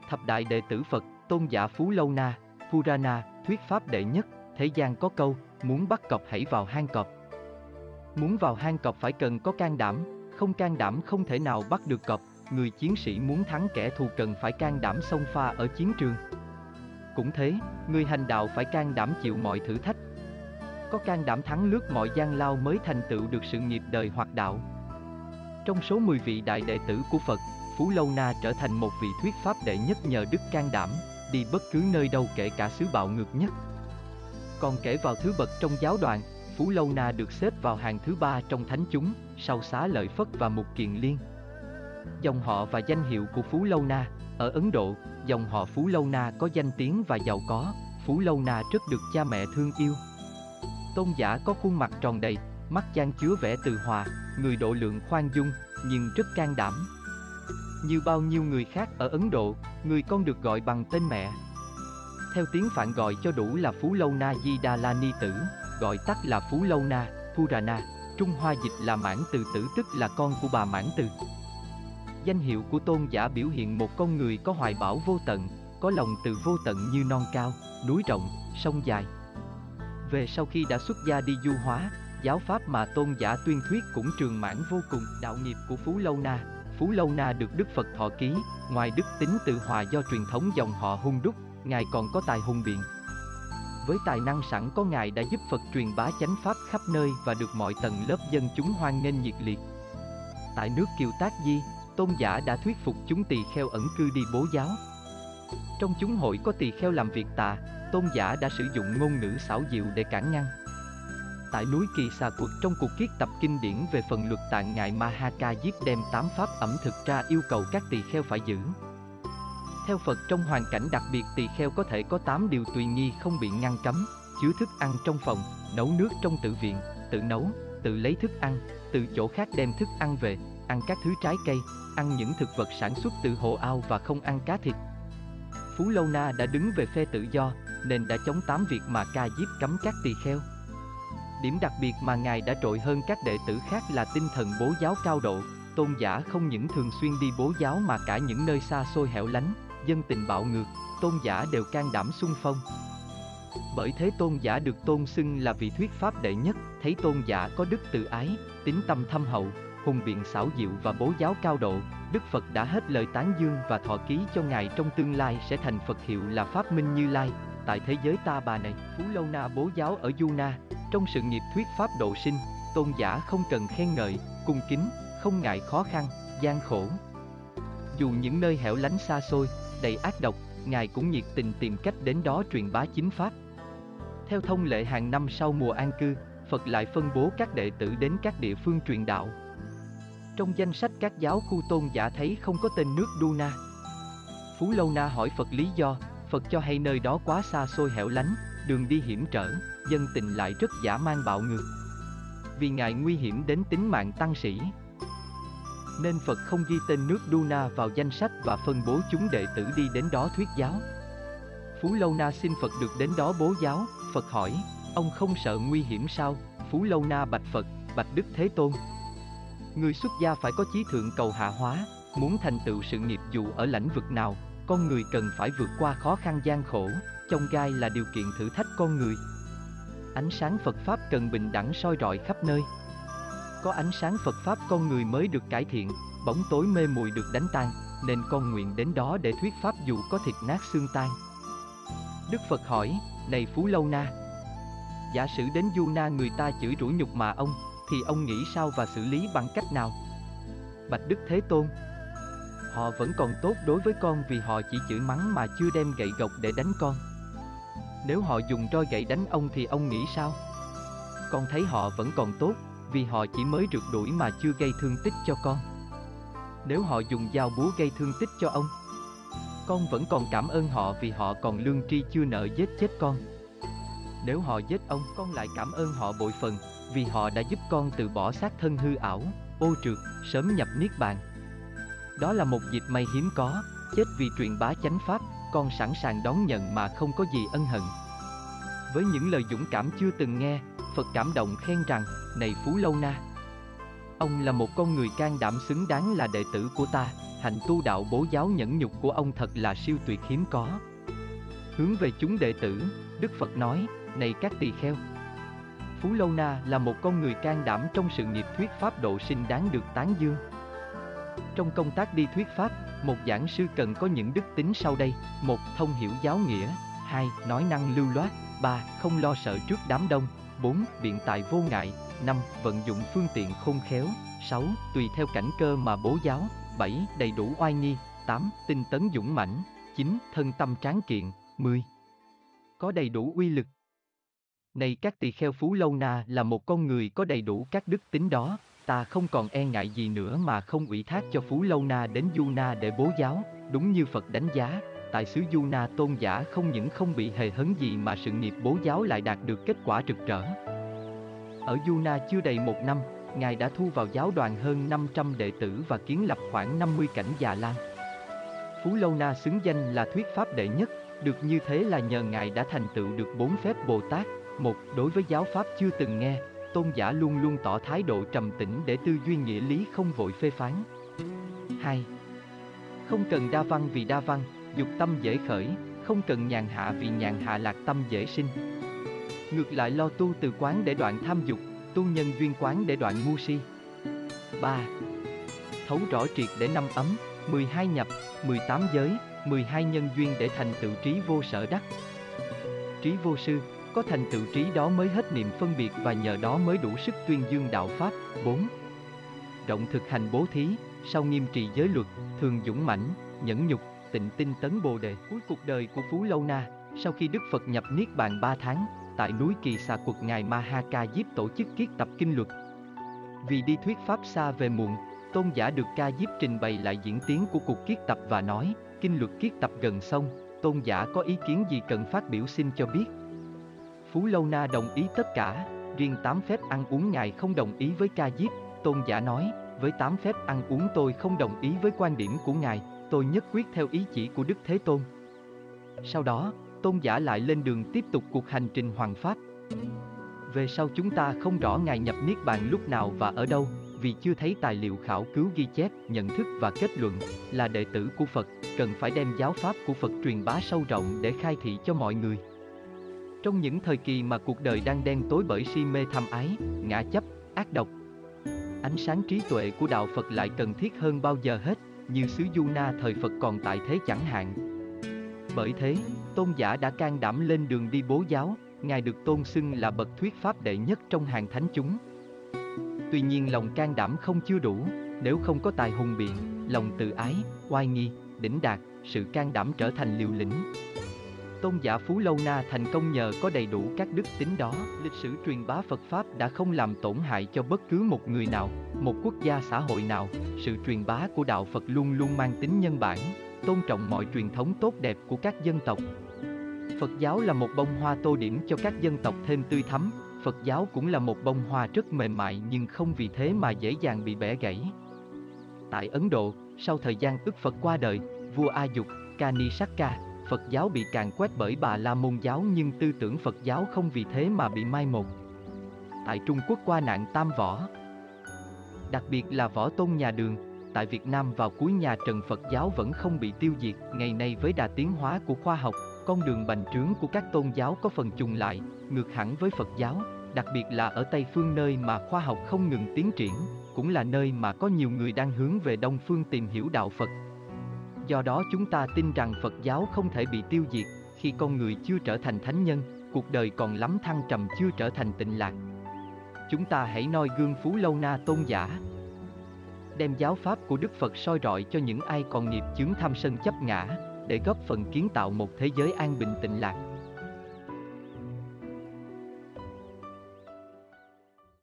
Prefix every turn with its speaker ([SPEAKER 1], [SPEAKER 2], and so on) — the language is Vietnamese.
[SPEAKER 1] Thập đại đệ tử Phật, tôn giả Phú Lâu Na, Purana, thuyết pháp đệ nhất. Thế gian có câu, muốn bắt cọp hãy vào hang cọp. Muốn vào hang cọp phải cần có can đảm, không can đảm không thể nào bắt được cọp. Người chiến sĩ muốn thắng kẻ thù cần phải can đảm xông pha ở chiến trường. Cũng thế, người hành đạo phải can đảm chịu mọi thử thách. Có can đảm thắng lướt mọi gian lao mới thành tựu được sự nghiệp đời hoặc đạo. Trong số 10 vị đại đệ tử của Phật, Phú Lâu Na trở thành một vị thuyết pháp đệ nhất nhờ đức can đảm, đi bất cứ nơi đâu kể cả xứ bạo ngược nhất. Còn kể vào thứ bậc trong giáo đoàn, Phú Lâu Na được xếp vào hàng thứ 3 trong thánh chúng, sau Xá Lợi Phất và Mục Kiền Liên. Dòng họ và danh hiệu của Phú Lâu Na. Ở Ấn Độ, dòng họ Phú Lâu Na có danh tiếng và giàu có. Phú Lâu Na rất được cha mẹ thương yêu. Tôn giả có khuôn mặt tròn đầy, mắt chan chứa vẻ từ hòa, người độ lượng khoan dung, nhưng rất can đảm. Như bao nhiêu người khác ở Ấn Độ, người con được gọi bằng tên mẹ. Theo tiếng Phạn gọi cho đủ là Phú Lâu Na Di Đà La Ni Tử, gọi tắt là Phú Lâu Na, Purana, Trung Hoa dịch là Mãn Từ Tử tức là con của bà Mãn Từ. Danh hiệu của tôn giả biểu hiện một con người có hoài bão vô tận, có lòng từ vô tận như non cao, núi rộng, sông dài. Về sau khi đã xuất gia đi du hóa, giáo pháp mà tôn giả tuyên thuyết cũng trường mãn vô cùng. Đạo nghiệp của Phú Lâu Na được Đức Phật thọ ký, ngoài đức tính tự hòa do truyền thống dòng họ Hung Đúc, Ngài còn có tài hùng biện. Với tài năng sẵn có, Ngài đã giúp Phật truyền bá chánh pháp khắp nơi và được mọi tầng lớp dân chúng hoan nghênh nhiệt liệt. Tại nước Kiều Tác Di, tôn giả đã thuyết phục chúng tỳ kheo ẩn cư đi bố giáo. Trong chúng hội có tỳ kheo làm việc tà, tôn giả đã sử dụng ngôn ngữ xảo diệu để cản ngăn. Tại núi Kỳ Xà Quật, trong cuộc kiết tập kinh điển về phần luật tạng, Ngài Mahaka Diếp đem 8 pháp ẩm thực ra yêu cầu các tỳ kheo phải giữ. Theo Phật, trong hoàn cảnh đặc biệt, tỳ kheo có thể có 8 điều tùy nghi không bị ngăn cấm: chứa thức ăn trong phòng, nấu nước trong tự viện, tự nấu, tự lấy thức ăn, từ chỗ khác đem thức ăn về, ăn các thứ trái cây, ăn những thực vật sản xuất từ hồ ao và không ăn cá thịt. Phú Lâu Na đã đứng về phe tự do, nên đã chống 8 việc mà Ca Diếp cấm các tỳ kheo. Điểm đặc biệt mà Ngài đã trội hơn các đệ tử khác là tinh thần bố giáo cao độ. Tôn giả không những thường xuyên đi bố giáo mà cả những nơi xa xôi hẻo lánh, dân tình bạo ngược, tôn giả đều can đảm xung phong. Bởi thế tôn giả được tôn xưng là vị thuyết pháp đệ nhất. Thấy tôn giả có đức từ ái, tín tâm thâm hậu, hùng biện xảo diệu và bố giáo cao độ, Đức Phật đã hết lời tán dương và thọ ký cho Ngài trong tương lai sẽ thành Phật hiệu là Pháp Minh Như Lai. Tại thế giới Ta Bà này, Phú Lâu Na bố giáo ở Yuna, trong sự nghiệp thuyết pháp độ sinh, tôn giả không cần khen ngợi, cung kính, không ngại khó khăn, gian khổ. Dù những nơi hẻo lánh xa xôi, đầy ác độc, Ngài cũng nhiệt tình tìm cách đến đó truyền bá chính pháp. Theo thông lệ hàng năm sau mùa an cư, Phật lại phân bố các đệ tử đến các địa phương truyền đạo. Trong danh sách các giáo khu, tôn giả thấy không có tên nước Duna. Phú Lâu Na hỏi Phật lý do, Phật cho hay nơi đó quá xa xôi hẻo lánh, đường đi hiểm trở, dân tình lại rất dã man bạo ngược. Vì ngại nguy hiểm đến tính mạng tăng sĩ, nên Phật không ghi tên nước Duna vào danh sách và phân bố chúng đệ tử đi đến đó thuyết giáo. Phú Lâu Na xin Phật được đến đó bố giáo. Phật hỏi, ông không sợ nguy hiểm sao? Phú Lâu Na bạch Phật, bạch Đức Thế Tôn, người xuất gia phải có chí thượng cầu hạ hóa, muốn thành tựu sự nghiệp dù ở lãnh vực nào, con người cần phải vượt qua khó khăn gian khổ, chông gai là điều kiện thử thách con người. Ánh sáng Phật Pháp cần bình đẳng soi rọi khắp nơi. Có ánh sáng Phật Pháp con người mới được cải thiện, bóng tối mê muội được đánh tan, nên con nguyện đến đó để thuyết Pháp dù có thịt nát xương tan. Đức Phật hỏi, này Phú Lâu Na, giả sử đến Yuna người ta chửi rủa nhục mạ ông, thì ông nghĩ sao và xử lý bằng cách nào? Bạch Đức Thế Tôn, họ vẫn còn tốt đối với con vì họ chỉ chửi mắng mà chưa đem gậy gộc để đánh con. Nếu họ dùng roi gậy đánh ông thì ông nghĩ sao? Con thấy họ vẫn còn tốt, vì họ chỉ mới rượt đuổi mà chưa gây thương tích cho con. Nếu họ dùng dao búa gây thương tích cho ông, con vẫn còn cảm ơn họ vì họ còn lương tri chưa nợ giết chết con. Nếu họ giết ông, con lại cảm ơn họ bội phần, vì họ đã giúp con từ bỏ xác thân hư ảo, ô trượt, sớm nhập niết bàn. Đó là một dịp may hiếm có, chết vì truyền bá chánh pháp, con sẵn sàng đón nhận mà không có gì ân hận. Với những lời dũng cảm chưa từng nghe, Phật cảm động khen rằng, này Phú Lâu Na, ông là một con người can đảm xứng đáng là đệ tử của ta, hạnh tu đạo bố giáo nhẫn nhục của ông thật là siêu tuyệt hiếm có. Hướng về chúng đệ tử, Đức Phật nói, này các tỳ kheo. Phú Lâu Na là một con người can đảm trong sự nghiệp thuyết pháp độ sinh đáng được tán dương. Trong công tác đi thuyết pháp, một giảng sư cần có những đức tính sau đây: 1. Thông hiểu giáo nghĩa. 2. Nói năng lưu loát. 3. Không lo sợ trước đám đông. 4. Biện tài vô ngại. 5. Vận dụng phương tiện khôn khéo. 6. Tùy theo cảnh cơ mà bố giáo. 7. Đầy đủ oai nghi. 8. Tinh tấn dũng mãnh. 9. Thân tâm tráng kiện. 10. Có đầy đủ uy lực. Này các tỳ kheo, Phú Lâu Na là một con người có đầy đủ các đức tính đó. Ta không còn e ngại gì nữa mà không ủy thác cho Phú Lâu Na đến Du Na để bố giáo. Đúng như Phật đánh giá, tại xứ Du Na tôn giả không những không bị hề hấn gì mà sự nghiệp bố giáo lại đạt được kết quả rực rỡ. Ở Du Na chưa đầy 1 năm, Ngài đã thu vào giáo đoàn hơn 500 đệ tử và kiến lập khoảng 50 cảnh Già Lam. Phú Lâu Na xứng danh là thuyết pháp đệ nhất, được như thế là nhờ Ngài đã thành tựu được 4 phép Bồ Tát. 1. Đối với giáo pháp chưa từng nghe, tôn giả luôn luôn tỏ thái độ trầm tĩnh để tư duy nghĩa lý, không vội phê phán. 2. Không cần đa văn vì đa văn, dục tâm dễ khởi, không cần nhàn hạ vì nhàn hạ lạc tâm dễ sinh. Ngược lại lo tu từ quán để đoạn tham dục, tu nhân duyên quán để đoạn ngu si. 3. Thấu rõ triệt để 5 ấm, 12 nhập, 18 giới, 12 nhân duyên để thành tựu trí vô sở đắc. Trí vô sư, có thành tựu trí đó mới hết niệm phân biệt và nhờ đó mới đủ sức tuyên dương đạo pháp. 4. Rộng thực hành bố thí, sau nghiêm trì giới luật, thường dũng mãnh, nhẫn nhục, tịnh tinh tấn bồ đề. Cuối cuộc đời của Phú Lâu Na, sau khi Đức Phật nhập Niết Bàn 3 tháng, tại núi Kỳ Xà Quật, Ngài Maha Diếp tổ chức kiết tập kinh luật. Vì đi thuyết pháp xa về muộn, tôn giả được Ca Diếp trình bày lại diễn tiến của cuộc kiết tập và nói, kinh luật kiết tập gần xong, tôn giả có ý kiến gì cần phát biểu xin cho biết. Phú Lâu Na đồng ý tất cả, riêng 8 phép ăn uống Ngài không đồng ý với Ca Diếp. Tôn giả nói, với 8 phép ăn uống tôi không đồng ý với quan điểm của Ngài, tôi nhất quyết theo ý chỉ của Đức Thế Tôn. Sau đó, tôn giả lại lên đường tiếp tục cuộc hành trình hoằng pháp. Về sau chúng ta không rõ Ngài nhập Niết Bàn lúc nào và ở đâu, vì chưa thấy tài liệu khảo cứu ghi chép, nhận thức và kết luận. Là đệ tử của Phật, cần phải đem giáo pháp của Phật truyền bá sâu rộng để khai thị cho mọi người. Trong những thời kỳ mà cuộc đời đang đen tối bởi si mê tham ái, ngã chấp, ác độc, ánh sáng trí tuệ của đạo Phật lại cần thiết hơn bao giờ hết, như xứ Du Na thời Phật còn tại thế chẳng hạn. Bởi thế, tôn giả đã can đảm lên đường đi bố giáo. Ngài được tôn xưng là bậc thuyết pháp đệ nhất trong hàng thánh chúng. Tuy nhiên lòng can đảm không chưa đủ, nếu không có tài hùng biện, lòng tự ái, oai nghi, đỉnh đạt, sự can đảm trở thành liều lĩnh. Tôn giả Phú Lâu Na thành công nhờ có đầy đủ các đức tính đó. Lịch sử truyền bá Phật Pháp đã không làm tổn hại cho bất cứ một người nào, một quốc gia xã hội nào. Sự truyền bá của đạo Phật luôn luôn mang tính nhân bản, tôn trọng mọi truyền thống tốt đẹp của các dân tộc. Phật giáo là một bông hoa tô điểm cho các dân tộc thêm tươi thắm. Phật giáo cũng là một bông hoa rất mềm mại nhưng không vì thế mà dễ dàng bị bẻ gãy. Tại Ấn Độ, sau thời gian ức Phật qua đời, vua A Dục, Kanisaka, Phật giáo bị càn quét bởi Bà La Môn giáo nhưng tư tưởng Phật giáo không vì thế mà bị mai một. Tại Trung Quốc qua nạn Tam Võ, đặc biệt là Võ Tôn nhà Đường. Tại Việt Nam vào cuối nhà Trần, Phật giáo vẫn không bị tiêu diệt. Ngày nay với đà tiến hóa của khoa học, con đường bành trướng của các tôn giáo có phần chùng lại, ngược hẳn với Phật giáo, đặc biệt là ở Tây Phương nơi mà khoa học không ngừng tiến triển, cũng là nơi mà có nhiều người đang hướng về Đông Phương tìm hiểu đạo Phật. Do đó chúng ta tin rằng Phật giáo không thể bị tiêu diệt, khi con người chưa trở thành thánh nhân, cuộc đời còn lắm thăng trầm chưa trở thành tịnh lạc. Chúng ta hãy noi gương Phú Lâu Na tôn giả, đem giáo pháp của Đức Phật soi rọi cho những ai còn nghiệp chướng tham sân chấp ngã, để góp phần kiến tạo một thế giới an bình tịnh lạc.